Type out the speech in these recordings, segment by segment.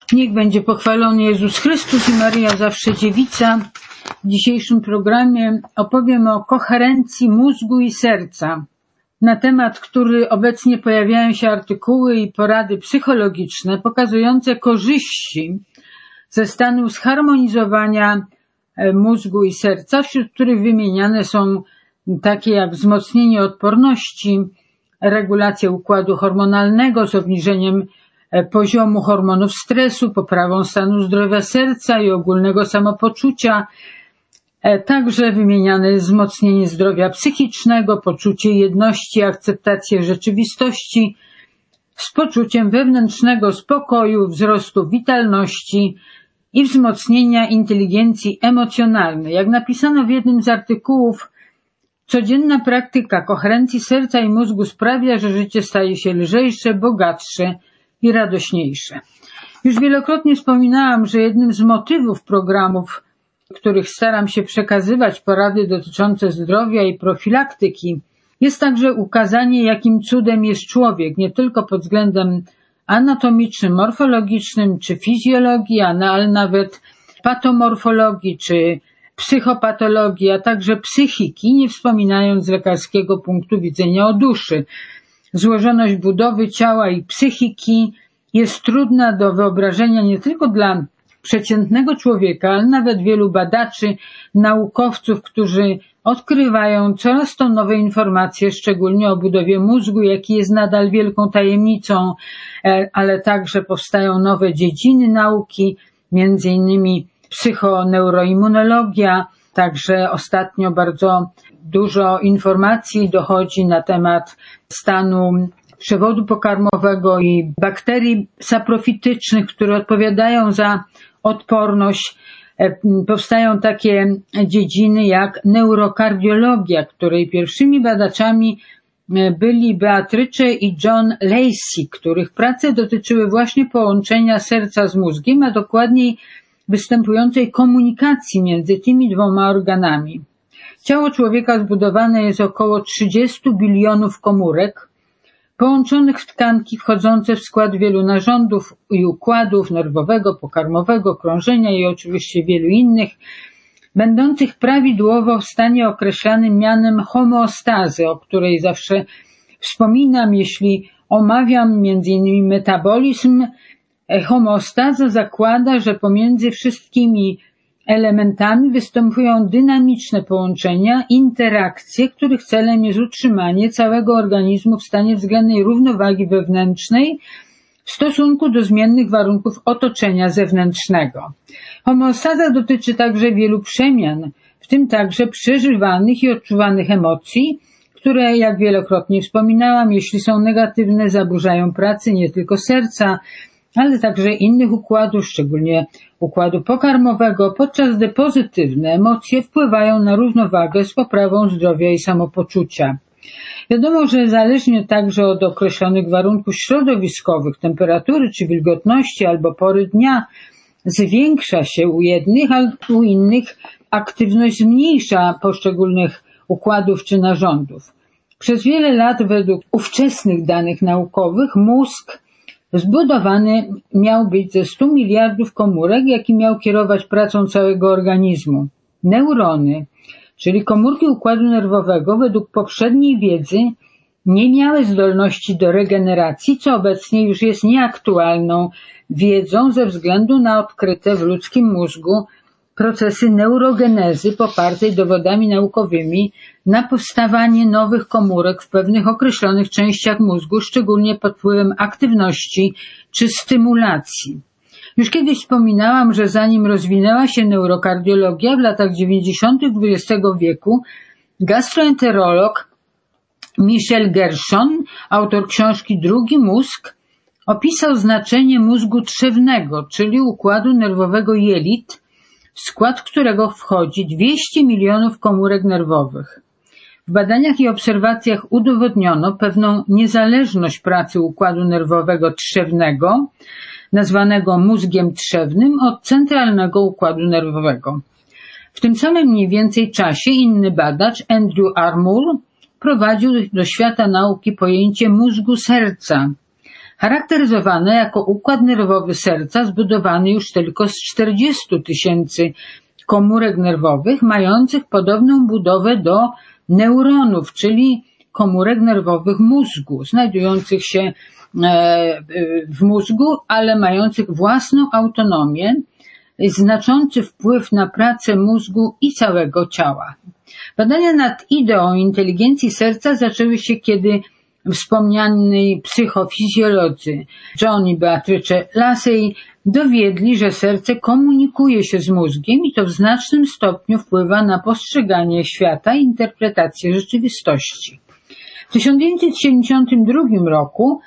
Niech będzie pochwalony Jezus Chrystus i Maryja zawsze dziewica. W dzisiejszym programie opowiem o koherencji mózgu i serca. Na temat, który obecnie pojawiają się artykuły i porady psychologiczne pokazujące korzyści ze stanu zharmonizowania mózgu i serca, wśród których wymieniane są takie jak wzmocnienie odporności, regulacja układu hormonalnego z obniżeniem poziomu hormonów stresu, poprawą stanu zdrowia serca i ogólnego samopoczucia. Także wymieniane jest wzmocnienie zdrowia psychicznego, poczucie jedności, akceptację rzeczywistości z poczuciem wewnętrznego spokoju, wzrostu witalności i wzmocnienia inteligencji emocjonalnej. Jak napisano w jednym z artykułów, codzienna praktyka koherencji serca i mózgu sprawia, że życie staje się lżejsze, bogatsze i radośniejsze. Już wielokrotnie wspominałam, że jednym z motywów programów, w których staram się przekazywać porady dotyczące zdrowia i profilaktyki, jest także ukazanie, jakim cudem jest człowiek, nie tylko pod względem anatomicznym, morfologicznym czy fizjologii, ale nawet patomorfologii czy psychopatologii, a także psychiki, nie wspominając z lekarskiego punktu widzenia o duszy. Złożoność budowy ciała i psychiki jest trudna do wyobrażenia nie tylko dla przeciętnego człowieka, ale nawet wielu badaczy, naukowców, którzy odkrywają coraz to nowe informacje, szczególnie o budowie mózgu, jaki jest nadal wielką tajemnicą, ale także powstają nowe dziedziny nauki, między innymi psychoneuroimmunologia, także ostatnio bardzo dużo informacji dochodzi na temat stanu przewodu pokarmowego i bakterii saprofitycznych, które odpowiadają za odporność. Powstają takie dziedziny jak neurokardiologia, której pierwszymi badaczami byli Beatrice i John Lacey, których prace dotyczyły właśnie połączenia serca z mózgiem, a dokładniej występującej komunikacji między tymi dwoma organami. Ciało człowieka zbudowane jest około 30 bilionów komórek, połączonych w tkanki wchodzące w skład wielu narządów i układów nerwowego, pokarmowego, krążenia i oczywiście wielu innych, będących prawidłowo w stanie określanym mianem homeostazy, o której zawsze wspominam, jeśli omawiam m.in. metabolizm. Homeostaza zakłada, że pomiędzy wszystkimi elementami występują dynamiczne połączenia, interakcje, których celem jest utrzymanie całego organizmu w stanie względnej równowagi wewnętrznej w stosunku do zmiennych warunków otoczenia zewnętrznego. Homeostaza dotyczy także wielu przemian, w tym także przeżywanych i odczuwanych emocji, które, jak wielokrotnie wspominałam, jeśli są negatywne, zaburzają pracę nie tylko serca, ale także innych układów, szczególnie układu pokarmowego, podczas gdy pozytywne emocje wpływają na równowagę z poprawą zdrowia i samopoczucia. Wiadomo, że zależnie także od określonych warunków środowiskowych, temperatury czy wilgotności albo pory dnia, zwiększa się u jednych, a u innych aktywność zmniejsza poszczególnych układów czy narządów. Przez wiele lat według ówczesnych danych naukowych mózg zbudowany miał być ze 100 miliardów komórek, jaki miał kierować pracą całego organizmu. Neurony, czyli komórki układu nerwowego, według poprzedniej wiedzy nie miały zdolności do regeneracji, co obecnie już jest nieaktualną wiedzą ze względu na odkryte w ludzkim mózgu procesy neurogenezy popartej dowodami naukowymi na powstawanie nowych komórek w pewnych określonych częściach mózgu, szczególnie pod wpływem aktywności czy stymulacji. Już kiedyś wspominałam, że zanim rozwinęła się neurokardiologia w latach 90. XX wieku, gastroenterolog Michel Gershon, autor książki Drugi mózg, opisał znaczenie mózgu trzewnego, czyli układu nerwowego jelit, w skład którego wchodzi 200 milionów komórek nerwowych. W badaniach i obserwacjach udowodniono pewną niezależność pracy układu nerwowego trzewnego, nazwanego mózgiem trzewnym, od centralnego układu nerwowego. W tym samym mniej więcej czasie inny badacz, Andrew Armour, prowadził do świata nauki pojęcie mózgu serca. charakteryzowane jako układ nerwowy serca zbudowany już tylko z 40 000 komórek nerwowych, mających podobną budowę do neuronów, czyli komórek nerwowych mózgu, znajdujących się w mózgu, ale mających własną autonomię, znaczący wpływ na pracę mózgu i całego ciała. Badania nad ideą inteligencji serca zaczęły się, kiedy wspomniani psychofizjolodzy John i Beatrice Lassey dowiedli, że serce komunikuje się z mózgiem i to w znacznym stopniu wpływa na postrzeganie świata i interpretację rzeczywistości. W 1972 roku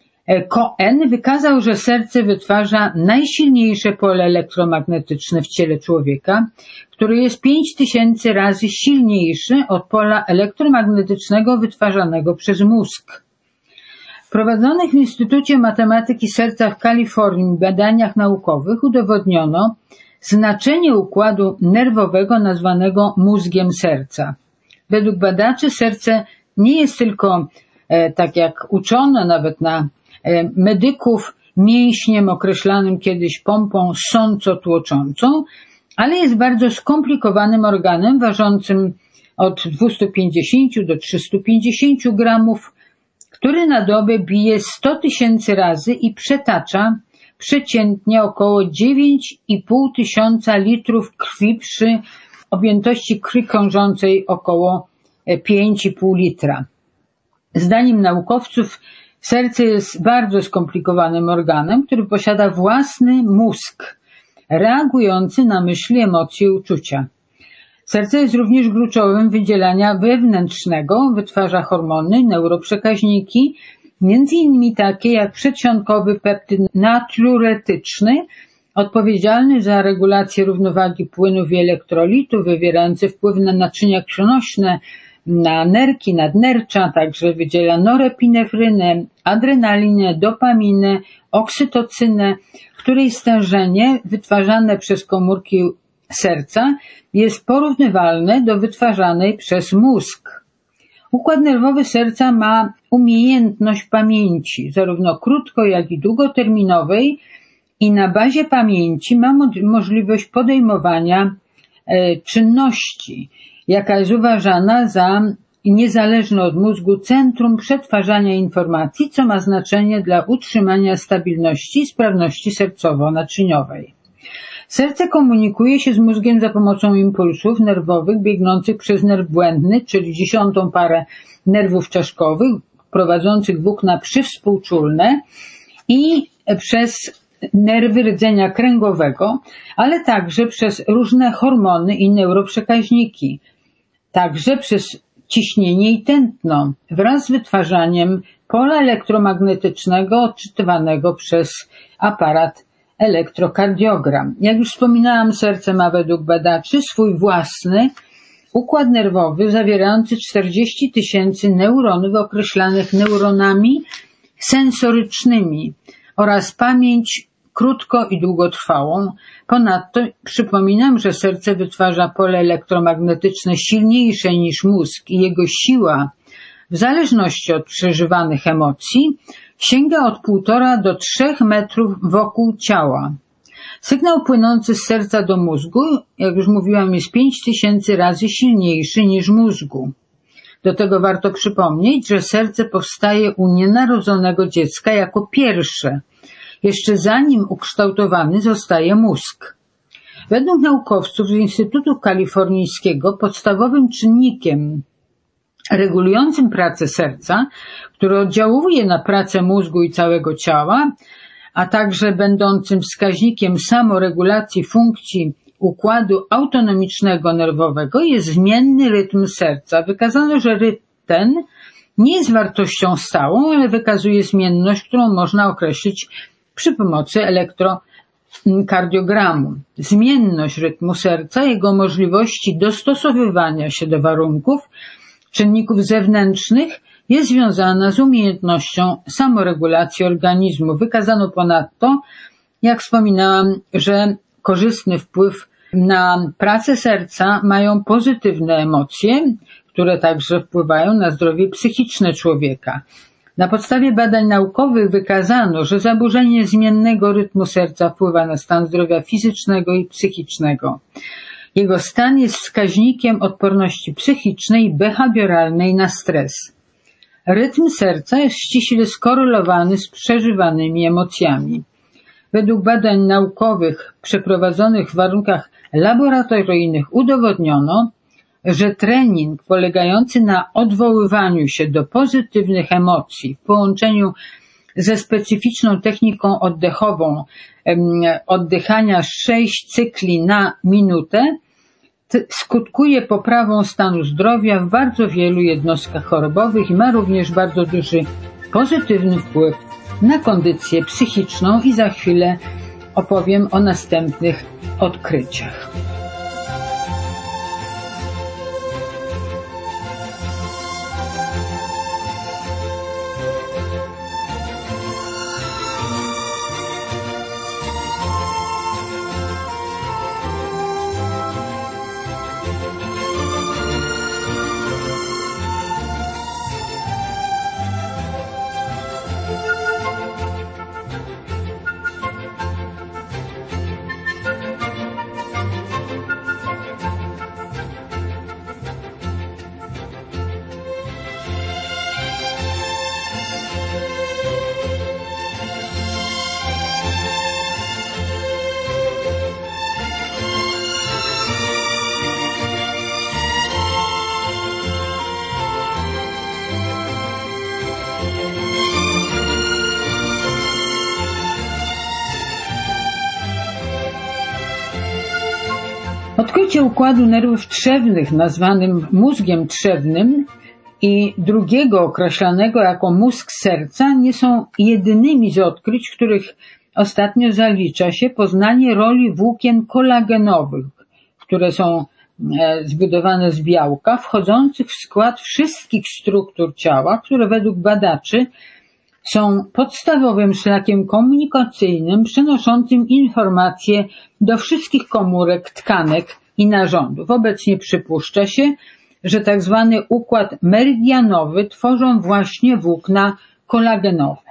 Cohen wykazał, że serce wytwarza najsilniejsze pole elektromagnetyczne w ciele człowieka, które jest 5000 razy silniejsze od pola elektromagnetycznego wytwarzanego przez mózg. W prowadzonych w Instytucie Matematyki Serca w Kalifornii badaniach naukowych udowodniono znaczenie układu nerwowego nazwanego mózgiem serca. Według badaczy serce nie jest tylko, tak jak uczono nawet na medyków, mięśniem określanym kiedyś pompą ssąco-tłoczącą, ale jest bardzo skomplikowanym organem ważącym od 250 do 350 gramów, który na dobę bije 100 000 razy i przetacza przeciętnie około 9,5 tysiąca litrów krwi przy objętości krwi krążącej około 5,5 litra. Zdaniem naukowców serce jest bardzo skomplikowanym organem, który posiada własny mózg, reagujący na myśli, emocje i uczucia. Serce jest również gruczołem wydzielania wewnętrznego, wytwarza hormony, neuroprzekaźniki, między innymi takie jak przedsionkowy peptyd natriuretyczny, odpowiedzialny za regulację równowagi płynów i elektrolitów, wywierający wpływ na naczynia krwionośne, na nerki, nadnercza, także wydziela norepinefrynę, adrenalinę, dopaminę, oksytocynę, której stężenie wytwarzane przez komórki serca jest porównywalne do wytwarzanej przez mózg. Układ nerwowy serca ma umiejętność pamięci, zarówno krótko, jak i długoterminowej, i na bazie pamięci ma możliwość podejmowania czynności, jaka jest uważana za niezależne od mózgu centrum przetwarzania informacji, co ma znaczenie dla utrzymania stabilności i sprawności sercowo-naczyniowej. Serce komunikuje się z mózgiem za pomocą impulsów nerwowych biegnących przez nerw błędny, czyli 10. parę nerwów czaszkowych, prowadzących włókna przywspółczulne i przez nerwy rdzenia kręgowego, ale także przez różne hormony i neuroprzekaźniki, także przez ciśnienie i tętno wraz z wytwarzaniem pola elektromagnetycznego odczytywanego przez aparat elektrokardiogram. Jak już wspominałam, serce ma według badaczy swój własny układ nerwowy zawierający 40 000 neuronów określanych neuronami sensorycznymi oraz pamięć krótko i długotrwałą. Ponadto przypominam, że serce wytwarza pole elektromagnetyczne silniejsze niż mózg i jego siła, w zależności od przeżywanych emocji, sięga od 1,5 do 3 metrów wokół ciała. Sygnał płynący z serca do mózgu, jak już mówiłam, jest 5000 razy silniejszy niż mózgu. Do tego warto przypomnieć, że serce powstaje u nienarodzonego dziecka jako pierwsze, jeszcze zanim ukształtowany zostaje mózg. Według naukowców z Instytutu Kalifornijskiego podstawowym czynnikiem regulującym pracę serca, który oddziałuje na pracę mózgu i całego ciała, a także będącym wskaźnikiem samoregulacji funkcji układu autonomicznego nerwowego, jest zmienny rytm serca. Wykazano, że rytm ten nie jest wartością stałą, ale wykazuje zmienność, którą można określić przy pomocy elektrokardiogramu. Zmienność rytmu serca, jego możliwości dostosowywania się do warunków, czynników zewnętrznych jest związana z umiejętnością samoregulacji organizmu. Wykazano ponadto, jak wspominałam, że korzystny wpływ na pracę serca mają pozytywne emocje, które także wpływają na zdrowie psychiczne człowieka. Na podstawie badań naukowych wykazano, że zaburzenie zmiennego rytmu serca wpływa na stan zdrowia fizycznego i psychicznego. Jego stan jest wskaźnikiem odporności psychicznej i behawioralnej na stres. Rytm serca jest ściśle skorelowany z przeżywanymi emocjami. Według badań naukowych przeprowadzonych w warunkach laboratoryjnych udowodniono, że trening polegający na odwoływaniu się do pozytywnych emocji w połączeniu ze specyficzną techniką oddechową oddychania 6 cykli na minutę skutkuje poprawą stanu zdrowia w bardzo wielu jednostkach chorobowych i ma również bardzo duży pozytywny wpływ na kondycję psychiczną i za chwilę opowiem o następnych odkryciach. Odkrycie układu nerwów trzewnych nazwanym mózgiem trzewnym i drugiego określanego jako mózg serca nie są jedynymi z odkryć, których ostatnio zalicza się poznanie roli włókien kolagenowych, które są zbudowane z białka, wchodzących w skład wszystkich struktur ciała, które według badaczy są podstawowym szlakiem komunikacyjnym przenoszącym informacje do wszystkich komórek, tkanek i narządów. Obecnie przypuszcza się, że tak zwany układ meridianowy tworzą właśnie włókna kolagenowe.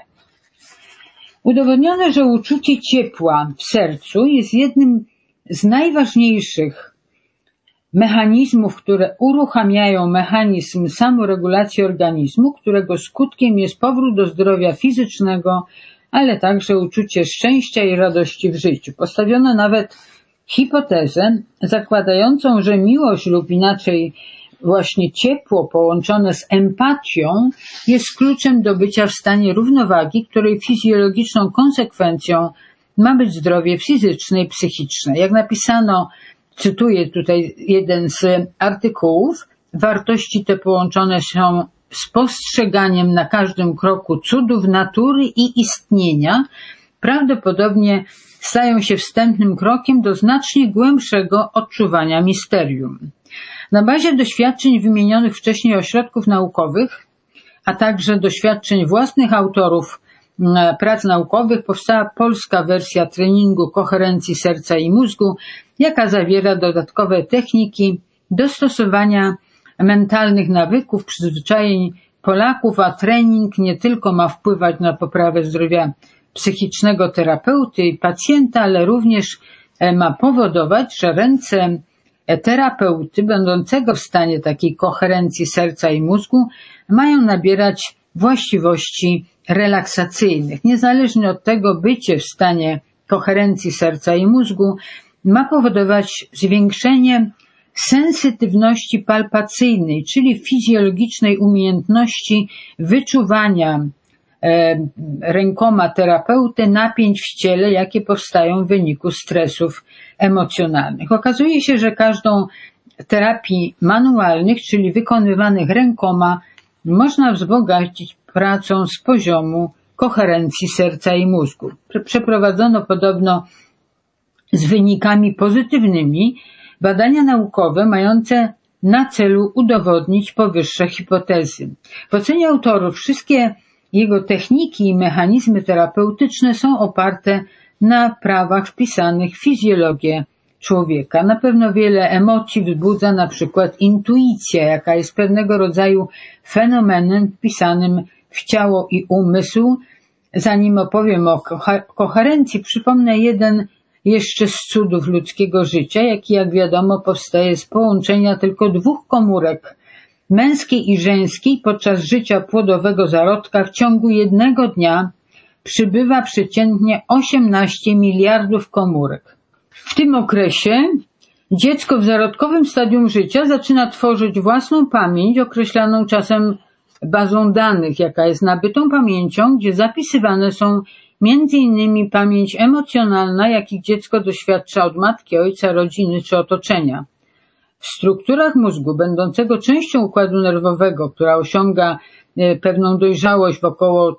Udowodniono, że uczucie ciepła w sercu jest jednym z najważniejszych mechanizmów, które uruchamiają mechanizm samoregulacji organizmu, którego skutkiem jest powrót do zdrowia fizycznego, ale także uczucie szczęścia i radości w życiu. Postawiono nawet hipotezę zakładającą, że miłość lub inaczej właśnie ciepło połączone z empatią jest kluczem do bycia w stanie równowagi, której fizjologiczną konsekwencją ma być zdrowie fizyczne i psychiczne. Jak napisano, cytuję tutaj jeden z artykułów, wartości te połączone są z postrzeganiem na każdym kroku cudów natury i istnienia, prawdopodobnie stają się wstępnym krokiem do znacznie głębszego odczuwania misterium. Na bazie doświadczeń wymienionych wcześniej ośrodków naukowych, a także doświadczeń własnych autorów prac naukowych powstała polska wersja treningu koherencji serca i mózgu, jaka zawiera dodatkowe techniki dostosowania mentalnych nawyków, przyzwyczajeń Polaków, a trening nie tylko ma wpływać na poprawę zdrowia psychicznego terapeuty i pacjenta, ale również ma powodować, że ręce terapeuty będącego w stanie takiej koherencji serca i mózgu mają nabierać właściwości relaksacyjnych. Niezależnie od tego, bycie w stanie koherencji serca i mózgu ma powodować zwiększenie sensytywności palpacyjnej, czyli fizjologicznej umiejętności wyczuwania rękoma terapeuty napięć w ciele, jakie powstają w wyniku stresów emocjonalnych. Okazuje się, że każdą terapii manualnych, czyli wykonywanych rękoma, można wzbogacić pracą z poziomu koherencji serca i mózgu. Przeprowadzono podobno z wynikami pozytywnymi badania naukowe mające na celu udowodnić powyższe hipotezy. W ocenie autorów wszystkie jego techniki i mechanizmy terapeutyczne są oparte na prawach wpisanych w fizjologię człowieka. Na pewno wiele emocji wzbudza na przykład intuicja, jaka jest pewnego rodzaju fenomenem wpisanym w ciało i umysł. Zanim opowiem o koherencji, przypomnę jeden jeszcze z cudów ludzkiego życia, jaki, jak wiadomo, powstaje z połączenia tylko dwóch komórek, męskiej i żeńskiej. Podczas życia płodowego zarodka w ciągu jednego dnia przybywa przeciętnie 18 miliardów komórek. W tym okresie dziecko w zarodkowym stadium życia zaczyna tworzyć własną pamięć, określaną czasem bazą danych, jaka jest nabytą pamięcią, gdzie zapisywane są m.in. pamięć emocjonalna, jakich dziecko doświadcza od matki, ojca, rodziny czy otoczenia. W strukturach mózgu, będącego częścią układu nerwowego, która osiąga pewną dojrzałość w około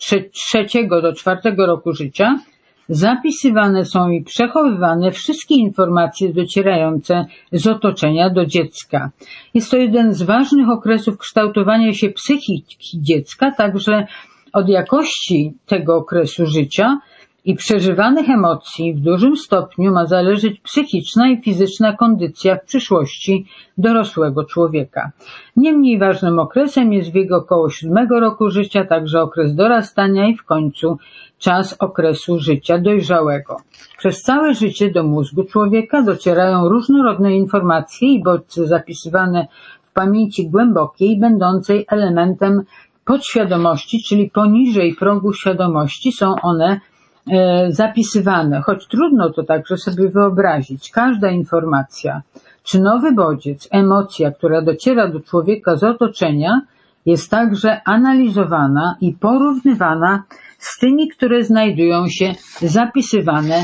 3 do 4 roku życia, zapisywane są i przechowywane wszystkie informacje docierające z otoczenia do dziecka. Jest to jeden z ważnych okresów kształtowania się psychiki dziecka, także od jakości tego okresu życia i przeżywanych emocji w dużym stopniu ma zależeć psychiczna i fizyczna kondycja w przyszłości dorosłego człowieka. Niemniej ważnym okresem jest wiek około 7 roku życia, także okres dorastania i w końcu czas okresu życia dojrzałego. Przez całe życie do mózgu człowieka docierają różnorodne informacje i bodźce zapisywane w pamięci głębokiej, będącej elementem podświadomości, czyli poniżej progu świadomości są one zapisywane, choć trudno to także sobie wyobrazić. Każda informacja, czy nowy bodziec, emocja, która dociera do człowieka z otoczenia, jest także analizowana i porównywana z tymi, które znajdują się zapisywane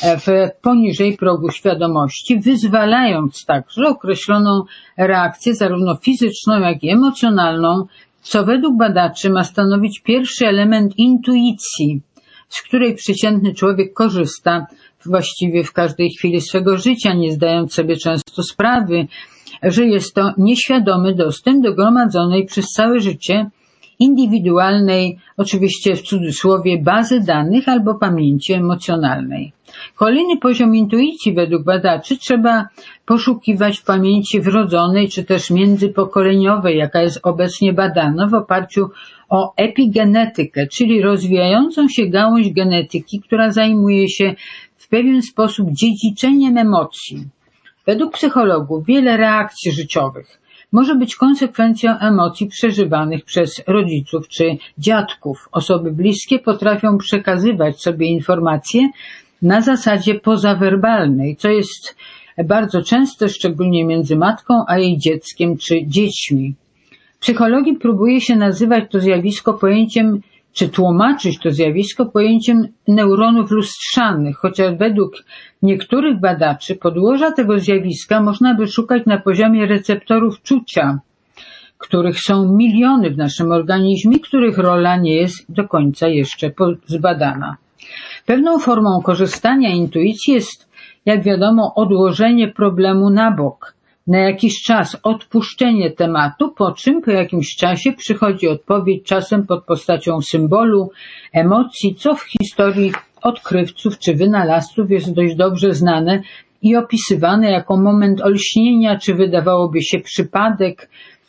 poniżej progu świadomości, wyzwalając także określoną reakcję zarówno fizyczną, jak i emocjonalną, co według badaczy ma stanowić pierwszy element intuicji, z której przeciętny człowiek korzysta właściwie w każdej chwili swego życia, nie zdając sobie często sprawy, że jest to nieświadomy dostęp do gromadzonej przez całe życie indywidualnej, oczywiście w cudzysłowie, bazy danych albo pamięci emocjonalnej. Kolejny poziom intuicji według badaczy trzeba poszukiwać w pamięci wrodzonej czy też międzypokoleniowej, jaka jest obecnie badana w oparciu o epigenetykę, czyli rozwijającą się gałąź genetyki, która zajmuje się w pewien sposób dziedziczeniem emocji. Według psychologów wiele reakcji życiowych może być konsekwencją emocji przeżywanych przez rodziców czy dziadków. Osoby bliskie potrafią przekazywać sobie informacje na zasadzie pozawerbalnej, co jest bardzo częste, szczególnie między matką a jej dzieckiem czy dziećmi. W psychologii próbuje się nazywać to zjawisko pojęciem, czy tłumaczyć to zjawisko pojęciem neuronów lustrzanych, chociaż według niektórych badaczy podłoża tego zjawiska można by szukać na poziomie receptorów czucia, których są miliony w naszym organizmie, których rola nie jest do końca jeszcze zbadana. Pewną formą korzystania intuicji jest, jak wiadomo, odłożenie problemu na bok, na jakiś czas odpuszczenie tematu, po czym po jakimś czasie przychodzi odpowiedź, czasem pod postacią symbolu, emocji, co w historii odkrywców czy wynalazców jest dość dobrze znane i opisywane jako moment olśnienia, czy wydawałoby się przypadek,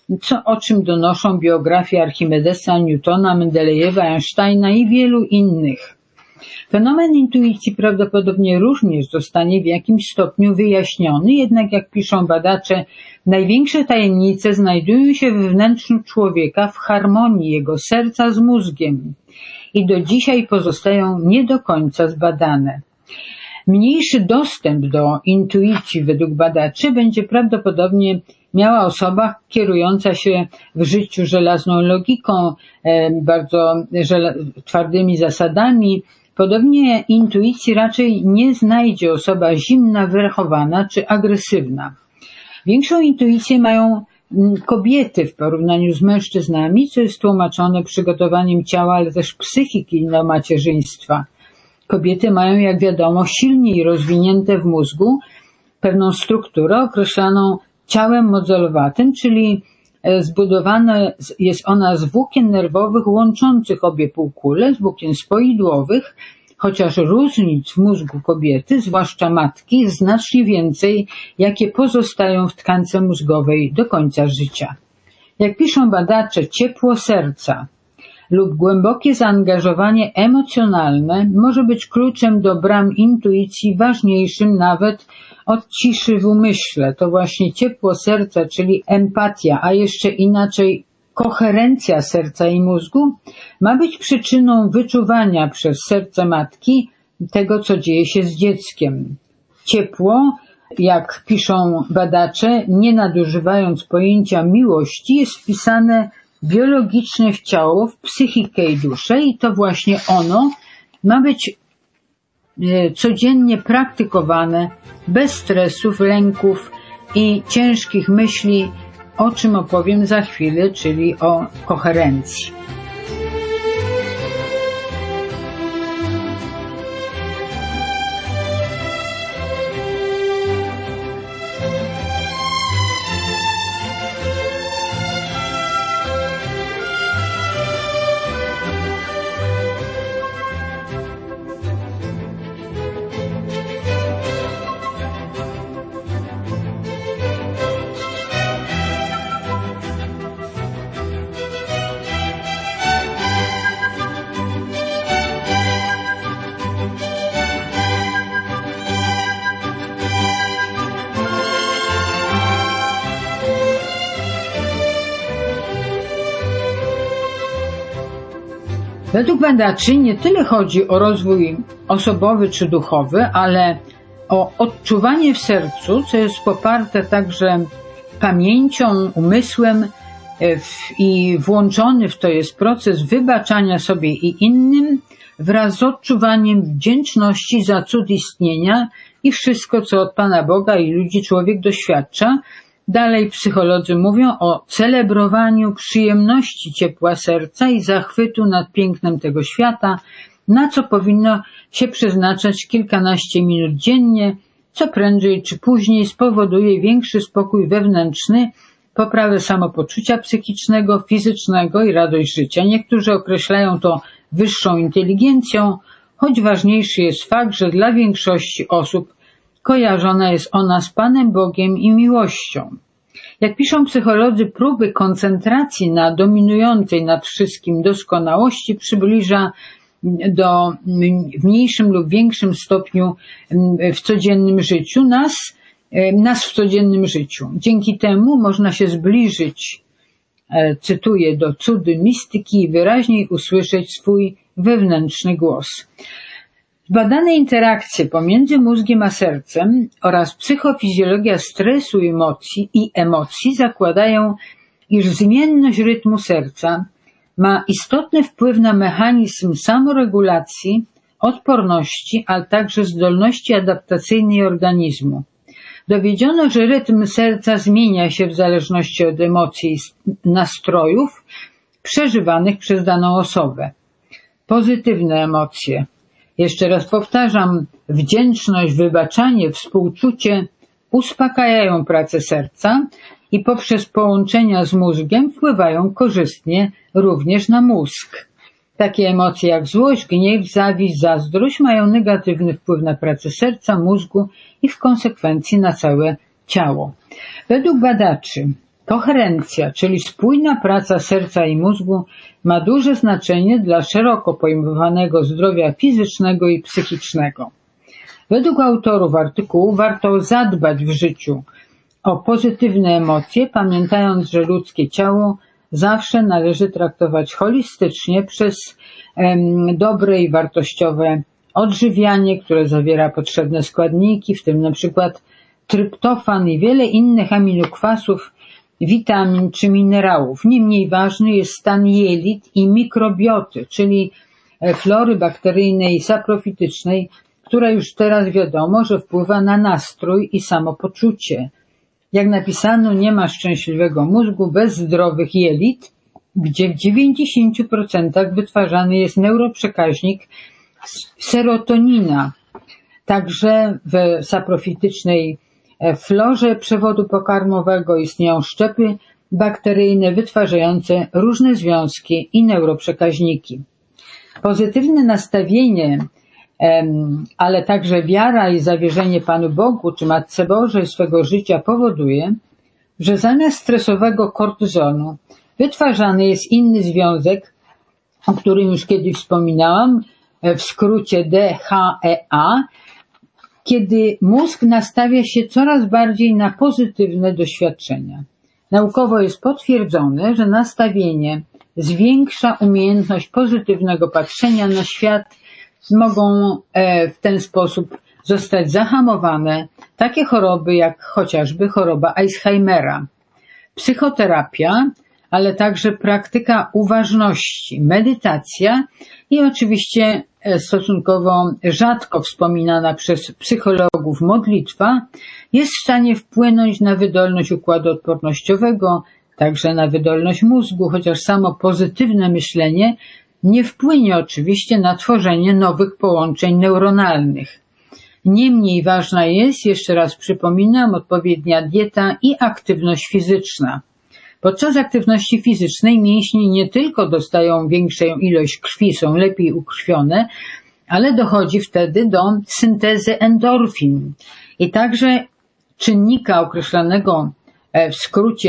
o czym donoszą biografie Archimedesa, Newtona, Mendelejewa, Einsteina i wielu innych. Fenomen intuicji prawdopodobnie również zostanie w jakimś stopniu wyjaśniony, jednak jak piszą badacze, największe tajemnice znajdują się we wnętrzu człowieka w harmonii jego serca z mózgiem i do dzisiaj pozostają nie do końca zbadane. Mniejszy dostęp do intuicji według badaczy będzie prawdopodobnie miała osoba kierująca się w życiu żelazną logiką, bardzo twardymi zasadami. Podobnie intuicji raczej nie znajdzie osoba zimna, wyrachowana czy agresywna. Większą intuicję mają kobiety w porównaniu z mężczyznami, co jest tłumaczone przygotowaniem ciała, ale też psychiki do macierzyństwa. Kobiety mają, jak wiadomo, silniej rozwinięte w mózgu pewną strukturę określaną ciałem modelowatym, czyli zbudowana jest ona z włókien nerwowych łączących obie półkule, z włókien spoidłowych, chociaż różnic w mózgu kobiety, zwłaszcza matki, jest znacznie więcej, jakie pozostają w tkance mózgowej do końca życia. Jak piszą badacze, ciepło serca, lub głębokie zaangażowanie emocjonalne może być kluczem do bram intuicji, ważniejszym nawet od ciszy w umyśle. To właśnie ciepło serca, czyli empatia, a jeszcze inaczej koherencja serca i mózgu, ma być przyczyną wyczuwania przez serce matki tego, co dzieje się z dzieckiem. Ciepło, jak piszą badacze, nie nadużywając pojęcia miłości, jest wpisane biologicznie w ciało, w psychikę i duszę i to właśnie ono ma być codziennie praktykowane bez stresów, lęków i ciężkich myśli, o czym opowiem za chwilę, czyli o koherencji. Według badaczy nie tyle chodzi o rozwój osobowy czy duchowy, ale o odczuwanie w sercu, co jest poparte także pamięcią, umysłem i włączony w to jest proces wybaczania sobie i innym wraz z odczuwaniem wdzięczności za cud istnienia i wszystko, co od Pana Boga i ludzi człowiek doświadcza. Dalej psycholodzy mówią o celebrowaniu przyjemności ciepła serca i zachwytu nad pięknem tego świata, na co powinno się przeznaczać kilkanaście minut dziennie, co prędzej czy później spowoduje większy spokój wewnętrzny, poprawę samopoczucia psychicznego, fizycznego i radość życia. Niektórzy określają to wyższą inteligencją, choć ważniejszy jest fakt, że dla większości osób kojarzona jest ona z Panem Bogiem i miłością. Jak piszą psycholodzy, próby koncentracji na dominującej nad wszystkim doskonałości przybliża w mniejszym lub większym stopniu w codziennym życiu nas w codziennym życiu. Dzięki temu można się zbliżyć, cytuję, do cudu mistyki i wyraźniej usłyszeć swój wewnętrzny głos. Zbadane interakcje pomiędzy mózgiem a sercem oraz psychofizjologia stresu i emocji zakładają, iż zmienność rytmu serca ma istotny wpływ na mechanizm samoregulacji, odporności, ale także zdolności adaptacyjnej organizmu. Dowiedziono, że rytm serca zmienia się w zależności od emocji i nastrojów przeżywanych przez daną osobę. Pozytywne emocje, jeszcze raz powtarzam, wdzięczność, wybaczanie, współczucie uspokajają pracę serca i poprzez połączenia z mózgiem wpływają korzystnie również na mózg. Takie emocje jak złość, gniew, zawiść, zazdrość mają negatywny wpływ na pracę serca, mózgu i w konsekwencji na całe ciało. Według badaczy koherencja, czyli spójna praca serca i mózgu, ma duże znaczenie dla szeroko pojmowanego zdrowia fizycznego i psychicznego. Według autorów artykułu warto zadbać w życiu o pozytywne emocje, pamiętając, że ludzkie ciało zawsze należy traktować holistycznie przez dobre i wartościowe odżywianie, które zawiera potrzebne składniki, w tym na przykład tryptofan i wiele innych aminokwasów, witamin czy minerałów. Niemniej ważny jest stan jelit i mikrobioty, czyli flory bakteryjnej i saprofitycznej, która już teraz wiadomo, że wpływa na nastrój i samopoczucie. Jak napisano, nie ma szczęśliwego mózgu bez zdrowych jelit, gdzie w 90% wytwarzany jest neuroprzekaźnik serotonina. Także w saprofitycznej florze przewodu pokarmowego istnieją szczepy bakteryjne wytwarzające różne związki i neuroprzekaźniki. Pozytywne nastawienie, ale także wiara i zawierzenie Panu Bogu czy Matce Bożej swego życia powoduje, że zamiast stresowego kortyzonu wytwarzany jest inny związek, o którym już kiedyś wspominałam, w skrócie DHEA, kiedy mózg nastawia się coraz bardziej na pozytywne doświadczenia. Naukowo jest potwierdzone, że nastawienie zwiększa umiejętność pozytywnego patrzenia na świat. Mogą w ten sposób zostać zahamowane takie choroby jak chociażby choroba Alzheimera. Psychoterapia, ale także praktyka uważności, medytacja i oczywiście stosunkowo rzadko wspominana przez psychologów modlitwa jest w stanie wpłynąć na wydolność układu odpornościowego, także na wydolność mózgu, chociaż samo pozytywne myślenie nie wpłynie oczywiście na tworzenie nowych połączeń neuronalnych. Niemniej ważna jest, jeszcze raz przypominam, odpowiednia dieta i aktywność fizyczna. Podczas aktywności fizycznej mięśnie nie tylko dostają większą ilość krwi, są lepiej ukrwione, ale dochodzi wtedy do syntezy endorfin i także czynnika określanego w skrócie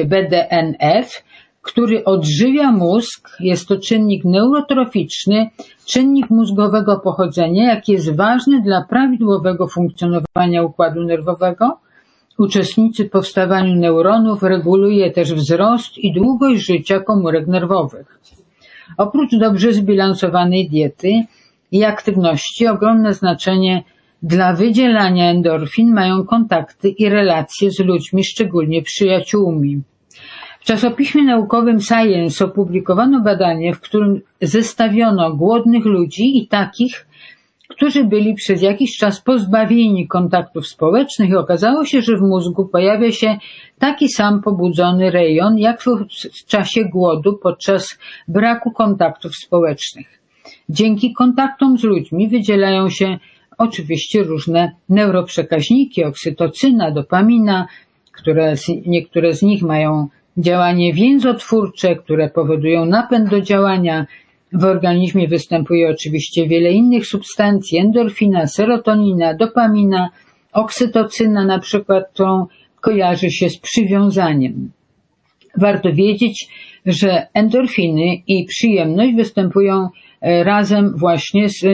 BDNF, który odżywia mózg. Jest to czynnik neurotroficzny, czynnik mózgowego pochodzenia, jaki jest ważny dla prawidłowego funkcjonowania układu nerwowego. Uczestniczy w powstawaniu neuronów, reguluje też wzrost i długość życia komórek nerwowych. Oprócz dobrze zbilansowanej diety i aktywności ogromne znaczenie dla wydzielania endorfin mają kontakty i relacje z ludźmi, szczególnie przyjaciółmi. W czasopiśmie naukowym Science opublikowano badanie, w którym zestawiono głodnych ludzi i takich, którzy byli przez jakiś czas pozbawieni kontaktów społecznych i okazało się, że w mózgu pojawia się taki sam pobudzony rejon jak w czasie głodu podczas braku kontaktów społecznych. Dzięki kontaktom z ludźmi wydzielają się oczywiście różne neuroprzekaźniki, oksytocyna, dopamina, niektóre z nich mają działanie więzotwórcze, które powodują napęd do działania. W organizmie występuje oczywiście wiele innych substancji, endorfina, serotonina, dopamina, oksytocyna na przykład, którą kojarzy się z przywiązaniem. Warto wiedzieć, że endorfiny i przyjemność występują razem właśnie z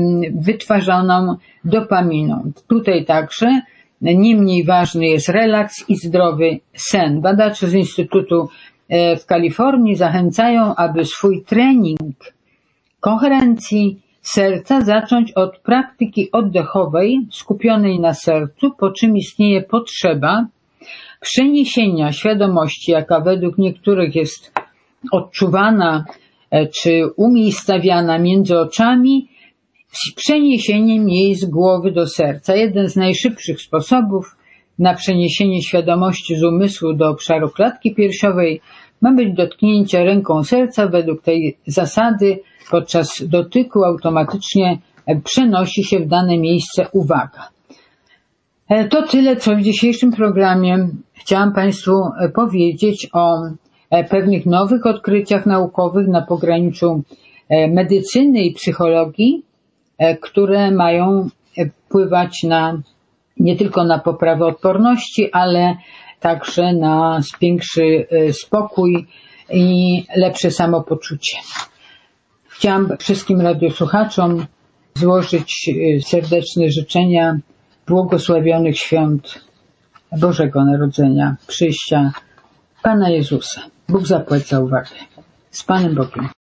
wytwarzaną dopaminą. Tutaj także nie mniej ważny jest relaks i zdrowy sen. Badacze z Instytutu w Kalifornii zachęcają, aby swój trening koherencji serca zacząć od praktyki oddechowej skupionej na sercu, po czym istnieje potrzeba przeniesienia świadomości, jaka według niektórych jest odczuwana czy umiejscawiana między oczami, z przeniesieniem jej z głowy do serca. Jeden z najszybszych sposobów na przeniesienie świadomości z umysłu do obszaru klatki piersiowej ma być dotknięcie ręką serca. Według tej zasady podczas dotyku automatycznie przenosi się w dane miejsce uwaga. To tyle, co w dzisiejszym programie chciałam Państwu powiedzieć o pewnych nowych odkryciach naukowych na pograniczu medycyny i psychologii, które mają wpływać nie tylko na poprawę odporności, ale także na większy spokój i lepsze samopoczucie. Chciałam wszystkim radiosłuchaczom złożyć serdeczne życzenia błogosławionych świąt Bożego Narodzenia, przyjścia Pana Jezusa. Bóg zapłać za uwagę. Z Panem Bogiem.